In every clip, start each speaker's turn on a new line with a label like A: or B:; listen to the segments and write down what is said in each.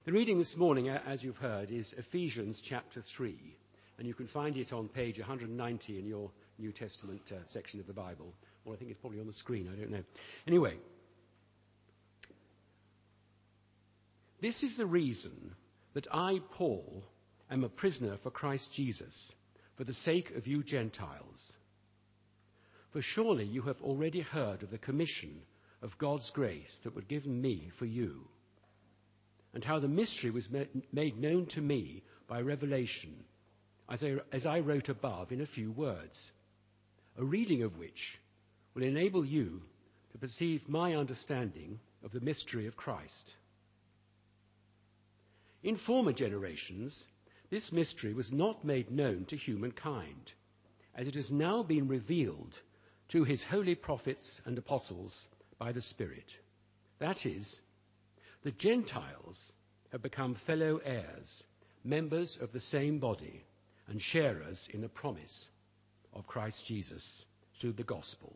A: The reading this morning, as you've heard, is Ephesians chapter 3, and you can find it on page 190 in your New Testament section of the Bible, or I think it's probably on the screen, I don't know. Anyway, this is the reason that I, Paul, am a prisoner for Christ Jesus, for the sake of you Gentiles. For surely you have already heard of the commission of God's grace that was given me for you, and how the mystery was made known to me by revelation, as I wrote above in a few words, a reading of which will enable you to perceive my understanding of the mystery of Christ. In former generations, this mystery was not made known to humankind, as it has now been revealed to his holy prophets and apostles by the Spirit. That is, the Gentiles have become fellow heirs, members of the same body, and sharers in the promise of Christ Jesus through the gospel.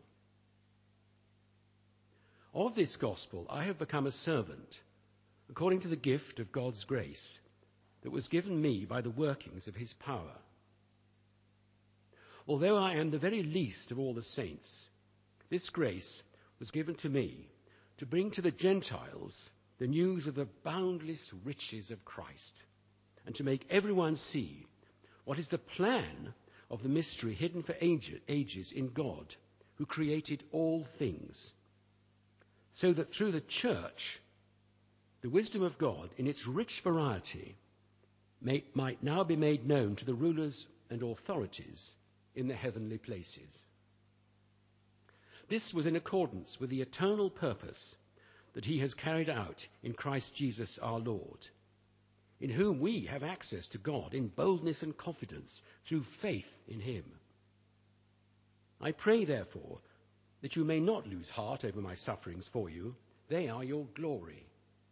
A: Of this gospel I have become a servant, according to the gift of God's grace that was given me by the workings of his power. Although I am the very least of all the saints, this grace was given to me to bring to the Gentiles the news of the boundless riches of Christ, and to make everyone see what is the plan of the mystery hidden for ages in God, who created all things, so that through the church, the wisdom of God in its rich variety might now be made known to the rulers and authorities in the heavenly places. This was in accordance with the eternal purpose that he has carried out in Christ Jesus our Lord, in whom we have access to God in boldness and confidence through faith in him. I pray, therefore, that you may not lose heart over my sufferings for you. They are your glory.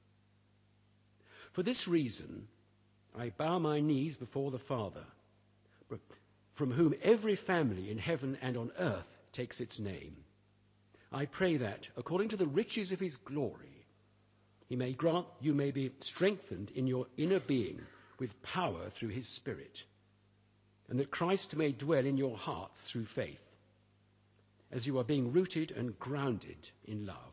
A: For this reason, I bow my knees before the Father, from whom every family in heaven and on earth takes its name. I pray that, according to the riches of his glory, he may grant you may be strengthened in your inner being with power through his Spirit, and that Christ may dwell in your hearts through faith, as you are being rooted and grounded in love.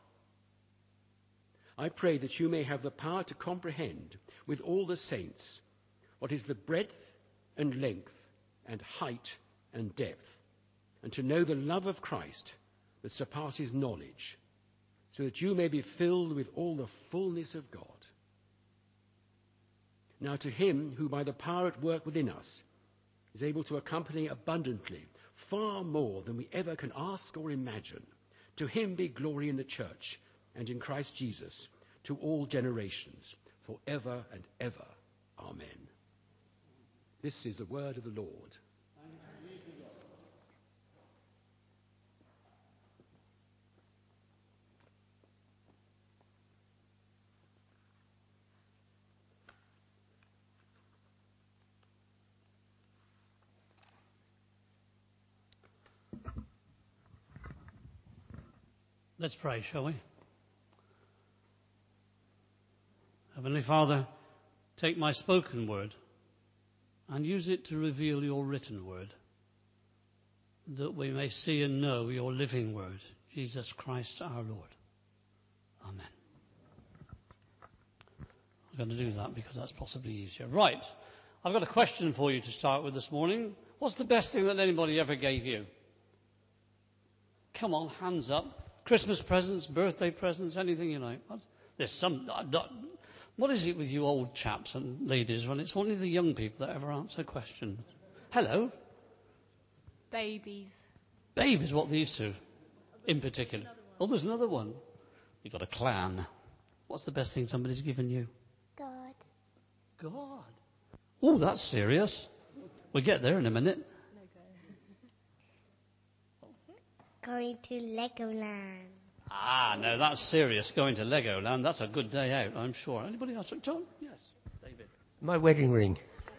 A: I pray that you may have the power to comprehend with all the saints what is the breadth and length and height and depth, and to know the love of Christ that surpasses knowledge, so that you may be filled with all the fullness of God. Now to him who by the power at work within us is able to accompany abundantly, far more than we ever can ask or imagine, to him be glory in the church and in Christ Jesus to all generations, forever and ever. Amen. This is the word of the Lord.
B: Let's pray, shall we? Heavenly Father, take my spoken word and use it to reveal your written word, that we may see and know your living word, Jesus Christ our Lord. Amen. I'm going to do that because that's possibly easier. Right, I've got a question for you to start with this morning. What's the best thing that anybody ever gave you? Come on, hands up. Christmas presents, birthday presents, anything you like. There's some. What is it with you old chaps and ladies when it's only the young people that ever answer questions? Hello?
C: Babies.
B: Babies, what these two in particular? Oh, there's another one. You've got a clan. What's the best thing somebody's given you?
D: God.
B: God. Oh, that's serious. We'll get there in a minute.
D: Going to Legoland.
B: Ah, no, that's serious. Going to Legoland, that's a good day out, I'm sure. Anybody else? John? Yes, David.
E: My wedding ring.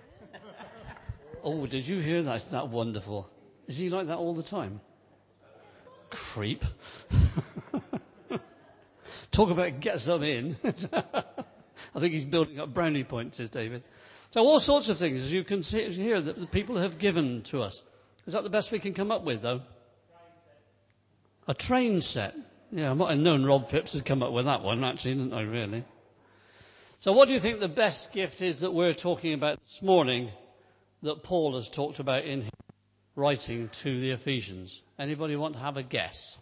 B: Oh, did you hear that? Isn't that wonderful? Is he like that all the time? Creep. Talk about get some in. I think he's building up brownie points, says David. So all sorts of things, as you can see here, that the people have given to us. Is that the best we can come up with, though? A train set. Yeah, I might have known Rob Phipps had come up with that one, actually, didn't I, really? So what do you think the best gift is that we're talking about this morning that Paul has talked about in his writing to the Ephesians? Anybody want to have a guess?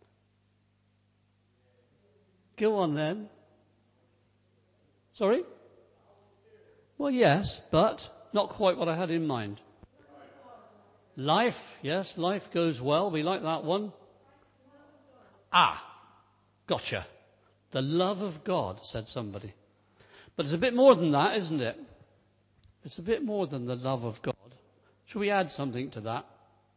B: Go on then. Sorry? Well, yes, but not quite what I had in mind. Life, yes, life goes well. We like that one. Gotcha. The love of God, said somebody. But it's a bit more than that, isn't it? It's a bit more than the love of God. Should we add something to that?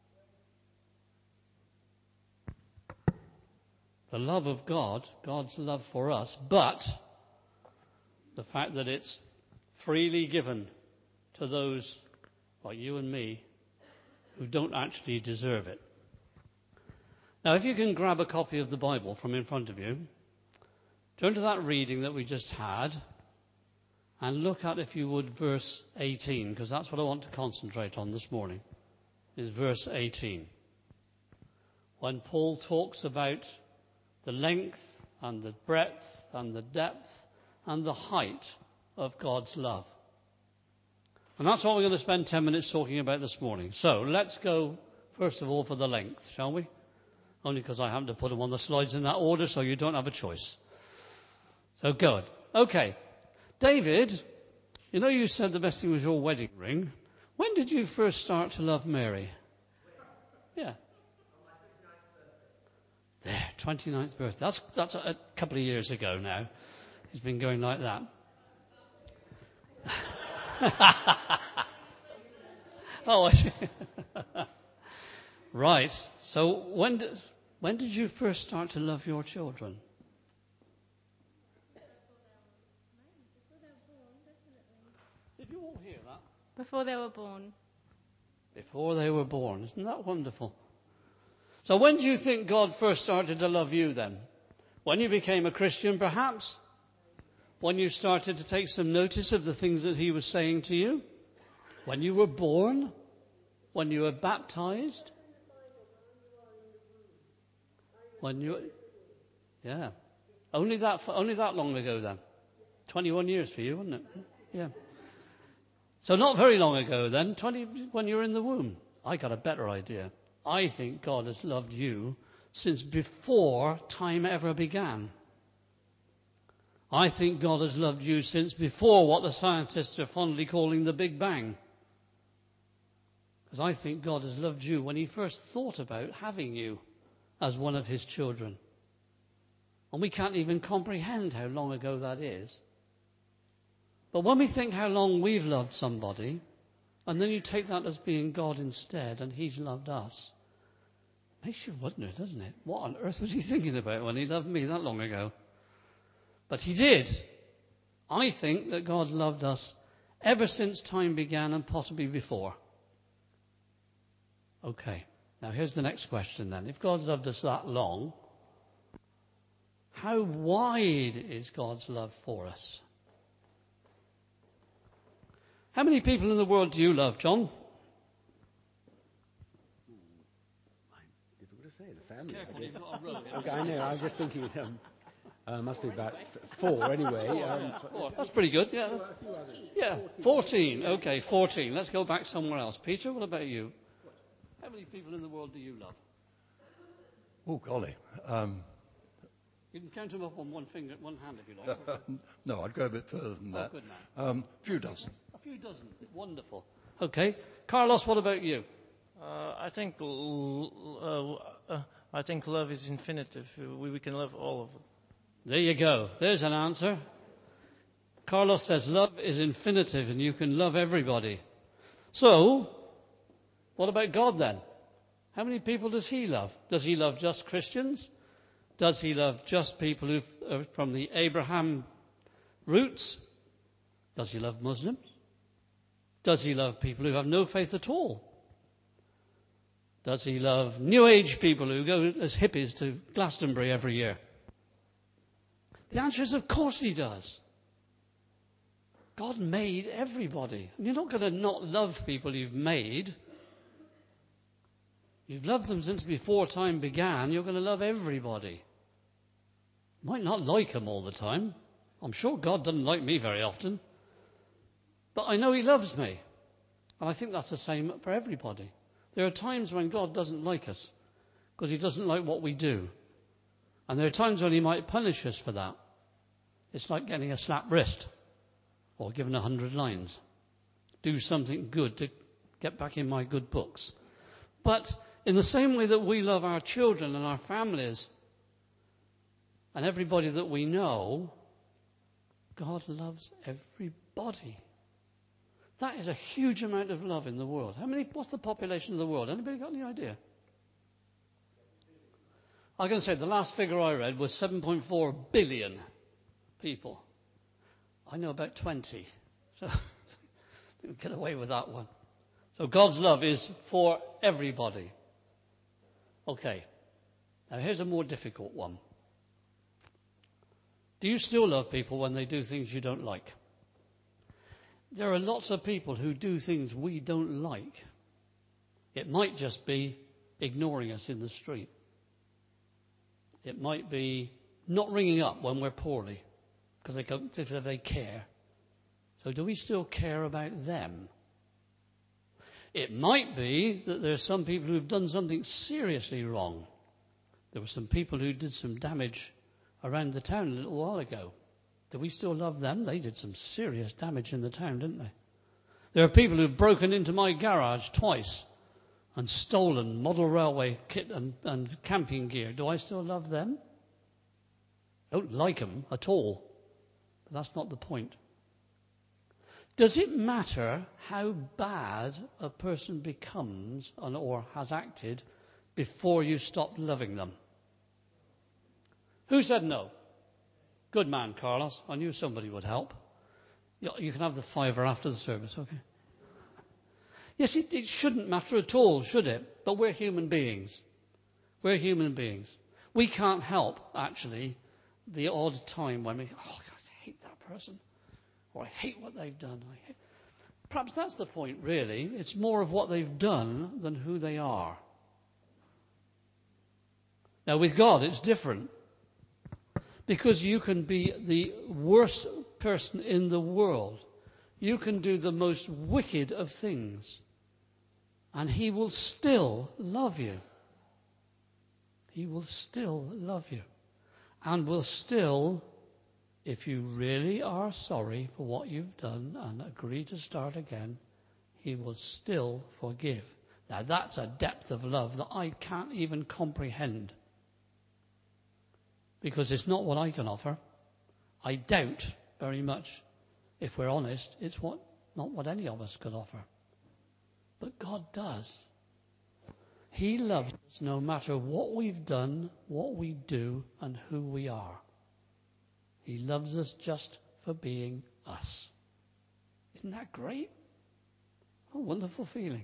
B: The love of God, God's love for us, but the fact that it's freely given to those like you and me who don't actually deserve it. Now, if you can grab a copy of the Bible from in front of you, turn to that reading that we just had and look at, if you would, verse 18, because that's what I want to concentrate on this morning, is verse 18. When Paul talks about the length and the breadth and the depth and the height of God's love. And that's what we're going to spend 10 minutes talking about this morning. So let's go, first of all, for the length, shall we? Only because I happen to put them on the slides in that order, so you don't have a choice. So good. Okay. David, you know you said the best thing was your wedding ring. When did you first start to love Mary? Yeah. There, 29th birthday. That's a couple of years ago now. It's been going like that. Oh, I see. Right. So when did you first start to love your children? Did you all hear that?
C: Before they were born.
B: Before they were born. Isn't that wonderful? So when do you think God first started to love you then? When you became a Christian, perhaps? When you started to take some notice of the things that he was saying to you? When you were born? When you were baptized? When you... Yeah. Only that long ago then. 21 years for you, wasn't it? Yeah. So not very long ago then, when you were in the womb. I got a better idea. I think God has loved you since before time ever began. I think God has loved you since before what the scientists are fondly calling the Big Bang. Because I think God has loved you when he first thought about having you as one of his children. And we can't even comprehend how long ago that is. But when we think how long we've loved somebody, and then you take that as being God instead, and he's loved us, makes you wonder, doesn't it? What on earth was he thinking about when he loved me that long ago? But he did. I think that God loved us ever since time began and possibly before. Okay, now here's the next question then. If God loved us that long, how wide is God's love for us? How many people in the world do you love, John?
A: Difficult to say. The family.
B: Careful, you've got a row.
A: Okay, I know. I was just thinking. Must be about 4 anyway.
B: 4. That's pretty good. Yeah. Yeah. 14. Okay, 14. Let's go back somewhere else. Peter, what about you? How many people in the world do you love?
E: Oh, golly.
B: You can count them up on one hand if you like.
E: No, I'd go a bit further than that.
B: Good man.
E: Few dozen.
B: A few dozen. Wonderful. Okay. Carlos, what about you?
F: I think love is infinitive. We can love all of it.
B: There you go. There's an answer. Carlos says love is infinitive and you can love everybody. So, what about God then? How many people does he love? Does he love just Christians? Does he love just people who are from the Abraham roots? Does he love Muslims? Does he love people who have no faith at all? Does he love New Age people who go as hippies to Glastonbury every year? The answer is, of course he does. God made everybody. And you're not going to not love people you've made. You've loved them since before time began. You're going to love everybody. You might not like them all the time. I'm sure God doesn't like me very often. But I know he loves me. And I think that's the same for everybody. There are times when God doesn't like us because he doesn't like what we do. And there are times when he might punish us for that. It's like getting a slapped wrist or given 100 lines. Do something good to get back in my good books. But in the same way that we love our children and our families and everybody that we know, God loves everybody. That is a huge amount of love in the world. What's the population of the world? Anybody got any idea? I'm going to say the last figure I read was 7.4 billion people. I know about 20. So we'll get away with that one. So God's love is for everybody. Okay. Now here's a more difficult one. Do you still love people when they do things you don't like? There are lots of people who do things we don't like. It might just be ignoring us in the street. It might be not ringing up when we're poorly because they care. So do we still care about them? It might be that there are some people who've done something seriously wrong. There were some people who did some damage around the town a little while ago. Do we still love them? They did some serious damage in the town, didn't they? There are people who've broken into my garage twice and stolen model railway kit and camping gear. Do I still love them? I don't like them at all. But that's not the point. Does it matter how bad a person becomes or has acted before you stop loving them? Who said no? Good man, Carlos. I knew somebody would help. You can have the $5 after the service, okay? Yes, it shouldn't matter at all, should it? But we're human beings. We're human beings. We can't help, actually, the odd time when we think, oh, God, I hate that person. Or I hate what they've done. Perhaps that's the point, really. It's more of what they've done than who they are. Now, with God, it's different. Because you can be the worst person in the world. You can do the most wicked of things. And he will still love you. He will still love you. And will still, if you really are sorry for what you've done and agree to start again, he will still forgive. Now that's a depth of love that I can't even comprehend. Because it's not what I can offer. I doubt very much, if we're honest, it's not what any of us can offer. But God does. He loves us no matter what we've done, what we do, and who we are. He loves us just for being us. Isn't that great? What a wonderful feeling.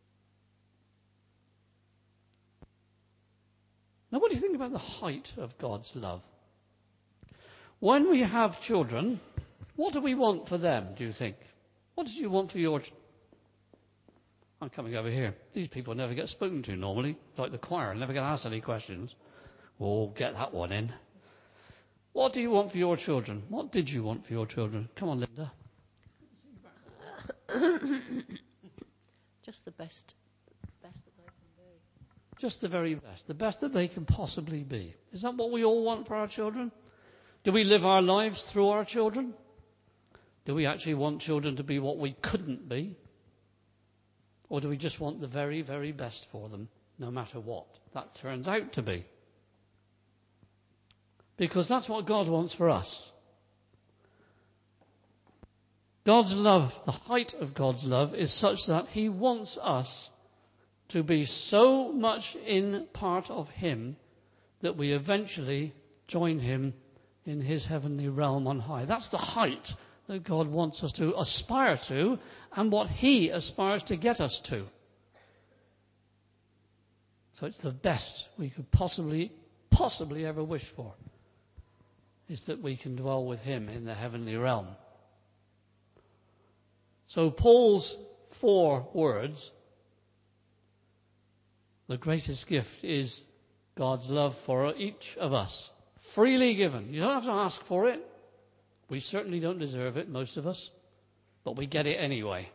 B: Now, what do you think about the height of God's love? When we have children, what do we want for them, do you think? What did you want for your children? I'm coming over here. These people never get spoken to normally, like the choir, never get asked any questions. Oh, get that one in. What do you want for your children? What did you want for your children? Come on, Linda.
G: Just the best that they can be.
B: Just the very best. The best that they can possibly be. Is that what we all want for our children? Do we live our lives through our children? Do we actually want children to be what we couldn't be? Or do we just want the very, very best for them, no matter what that turns out to be? Because that's what God wants for us. God's love, the height of God's love, is such that he wants us to be so much in part of him that we eventually join him in his heavenly realm on high. That's the height that God wants us to aspire to and what he aspires to get us to. So it's the best we could possibly ever wish for, is that we can dwell with him in the heavenly realm. So Paul's 4 words, the greatest gift is God's love for each of us. Freely given. You don't have to ask for it. We certainly don't deserve it, most of us. But we get it anyway.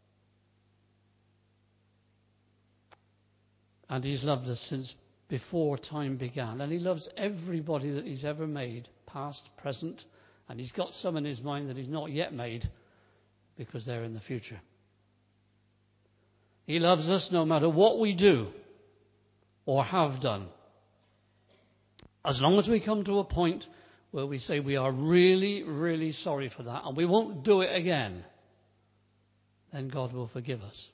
B: And He's loved us since before time began. And He loves everybody that He's ever made, past, present. And He's got some in His mind that He's not yet made, because they're in the future. He loves us no matter what we do or have done. As long as we come to a point where we say we are really, really sorry for that and we won't do it again, then God will forgive us.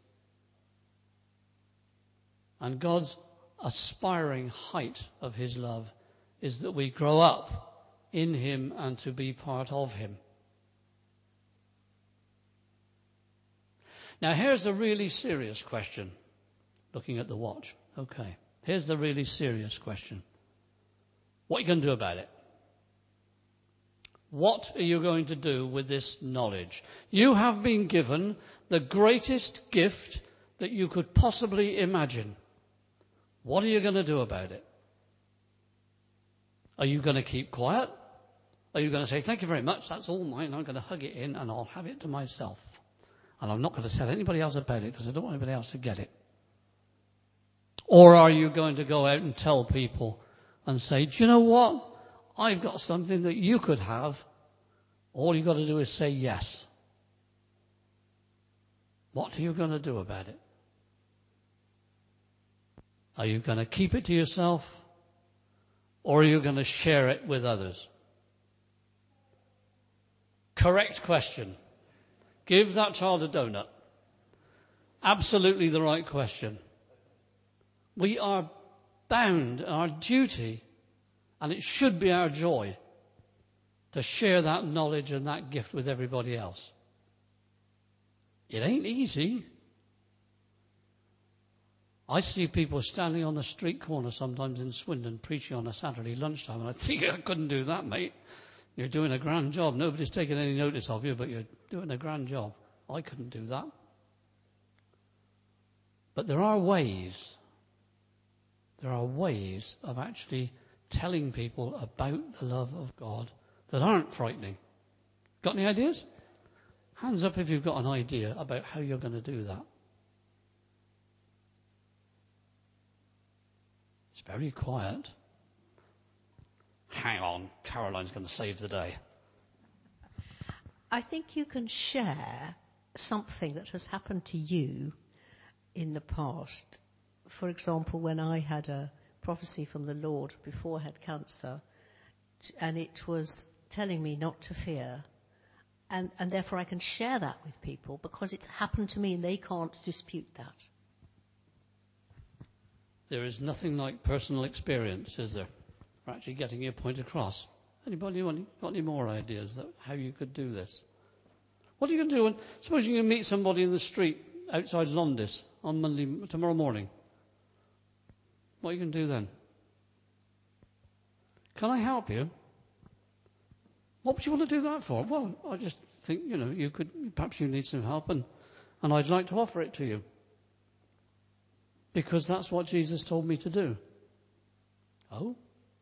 B: And God's aspiring height of His love is that we grow up in Him and to be part of Him. Now here's a really serious question. Looking at the watch. Okay. Here's the really serious question. What are you going to do about it? What are you going to do with this knowledge? You have been given the greatest gift that you could possibly imagine. What are you going to do about it? Are you going to keep quiet? Are you going to say, thank you very much, that's all mine, I'm going to hug it in and I'll have it to myself. And I'm not going to tell anybody else about it because I don't want anybody else to get it. Or are you going to go out and tell people and say, do you know what? I've got something that you could have. All you've got to do is say yes. What are you going to do about it? Are you going to keep it to yourself? Or are you going to share it with others? Correct question. Give that child a donut. Absolutely the right question. We are bound, our duty, and it should be our joy, to share that knowledge and that gift with everybody else. It ain't easy. I see people standing on the street corner sometimes in Swindon preaching on a Saturday lunchtime, and I think, I couldn't do that, mate. You're doing a grand job. Nobody's taking any notice of you, but you're doing a grand job. I couldn't do that. But there are ways of actually telling people about the love of God that aren't frightening. Got any ideas? Hands up if you've got an idea about how you're going to do that. It's very quiet. Hang on, Caroline's going to save the day.
G: I think you can share something that has happened to you in the past. For example, when I had a prophecy from the Lord before I had cancer, and it was telling me not to fear, and therefore I can share that with people because it's happened to me and they can't dispute that.
B: There is nothing like personal experience, is there, for actually getting your point across. Anybody got any more ideas that how you could do this? What are you going to do when, suppose you can meet somebody in the street outside Londis on tomorrow morning? What are you going to do then? Can I help you? What would you want to do that for? Well, I just think, perhaps you need some help and I'd like to offer it to you. Because that's what Jesus told me to do. Oh?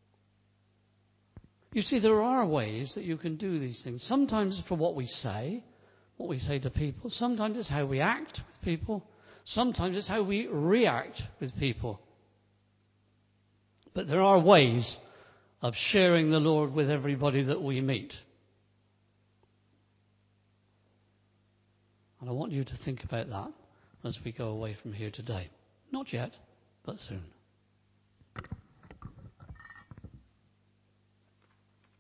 B: You see, there are ways that you can do these things. Sometimes it's for what we say to people. Sometimes it's how we act with people. Sometimes it's how we react with people. But there are ways of sharing the Lord with everybody that we meet. And I want you to think about that as we go away from here today. Not yet, but soon.